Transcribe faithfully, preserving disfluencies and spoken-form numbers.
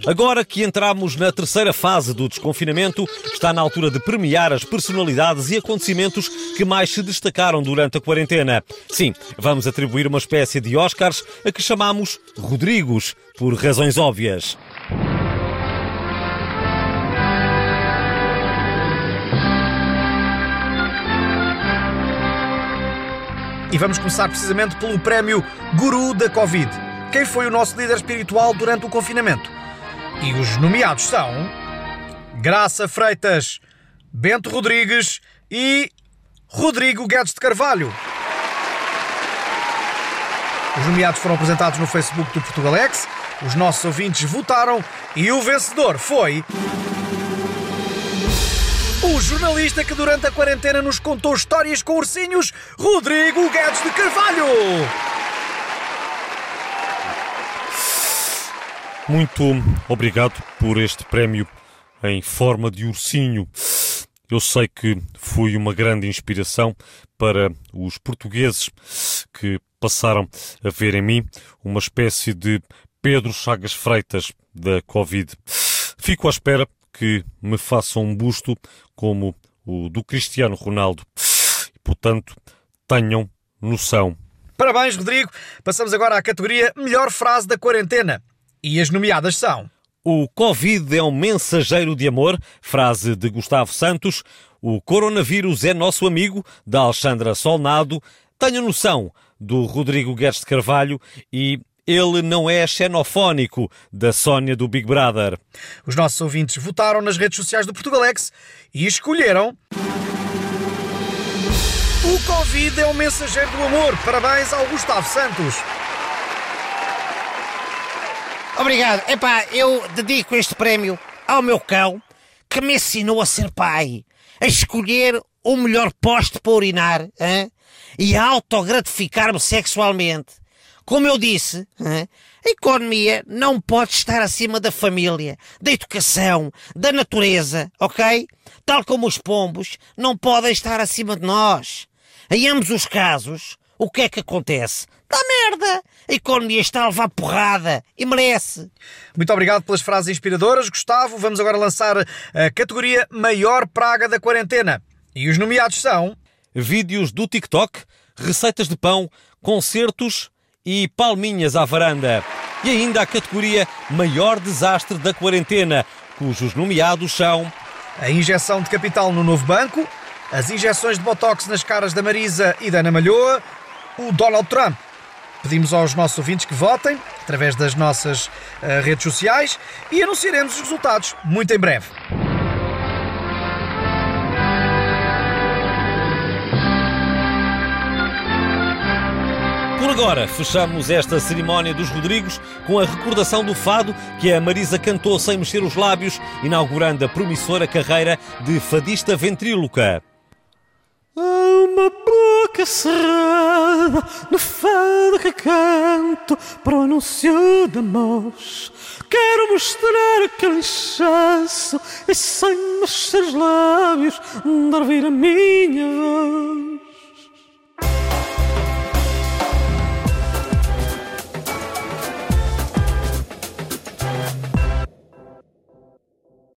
Agora que entramos na terceira fase do desconfinamento, está na altura de premiar as personalidades e acontecimentos que mais se destacaram durante a quarentena. Sim, vamos atribuir uma espécie de Oscars a que chamamos Rodrigos, por razões óbvias. E vamos começar precisamente pelo prémio Guru da Covid. Quem foi o nosso líder espiritual durante o confinamento? E os nomeados são Graça Freitas, Bento Rodrigues e Rodrigo Guedes de Carvalho. Os nomeados foram apresentados no Facebook do Portugalex, os nossos ouvintes votaram e o vencedor foi o jornalista que durante a quarentena nos contou histórias com ursinhos, Rodrigo Guedes de Carvalho. Muito obrigado por este prémio em forma de ursinho. Eu sei que fui uma grande inspiração para os portugueses que passaram a ver em mim uma espécie de Pedro Chagas Freitas da Covid. Fico à espera que me façam um busto como o do Cristiano Ronaldo. E, portanto, tenham noção. Parabéns, Rodrigo. Passamos agora à categoria Melhor Frase da Quarentena. E as nomeadas são: o Covid é um mensageiro de amor, frase de Gustavo Santos. O coronavírus é nosso amigo, da Alexandra Solnado. Tenho noção, do Rodrigo Guedes de Carvalho. E ele não é xenofónico, da Sónia do Big Brother. Os nossos ouvintes votaram nas redes sociais do Portugalex e escolheram o Covid é um mensageiro do amor. Parabéns ao Gustavo Santos. Obrigado. Epá, eu dedico este prémio ao meu cão que me ensinou a ser pai, a escolher o melhor poste para urinar, hein? E a autogratificar-me sexualmente. Como eu disse, hein? A economia não pode estar acima da família, da educação, da natureza, ok? Tal como os pombos não podem estar acima de nós. Em ambos os casos, o que é que acontece? Dá merda! A economia está a levar porrada e merece. Muito obrigado pelas frases inspiradoras, Gustavo. Vamos agora lançar a categoria Maior Praga da Quarentena. E os nomeados são vídeos do TikTok, receitas de pão, concertos e palminhas à varanda. E ainda a categoria Maior Desastre da Quarentena, cujos nomeados são a injeção de capital no novo banco, as injeções de botox nas caras da Marisa e da Ana Malhoa, o Donald Trump. Pedimos aos nossos ouvintes que votem através das nossas uh, redes sociais e anunciaremos os resultados muito em breve. Por agora, fechamos esta cerimónia dos Rodrigos com a recordação do fado que a Marisa cantou sem mexer os lábios, inaugurando a promissora carreira de fadista ventríloca. Há uma boca cerrada no fado que canto para o anúncio de amor. Quero mostrar aquele inchaço e sem mexer os lábios dar ouvir a minha voz.